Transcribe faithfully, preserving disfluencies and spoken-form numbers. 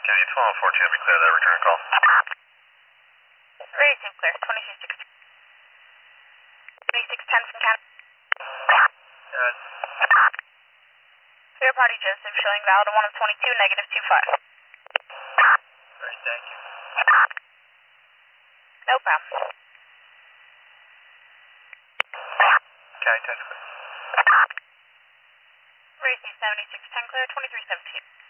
County twelve fourteen, be clear that return call. Racing clear, twenty-six six twenty-six ten from County. Good. Clear party Joseph, showing valid one of twenty-two, negative two five. Great, thank you. No problem. County ten clear. Racing seventy-six ten clear, twenty-three seventeen.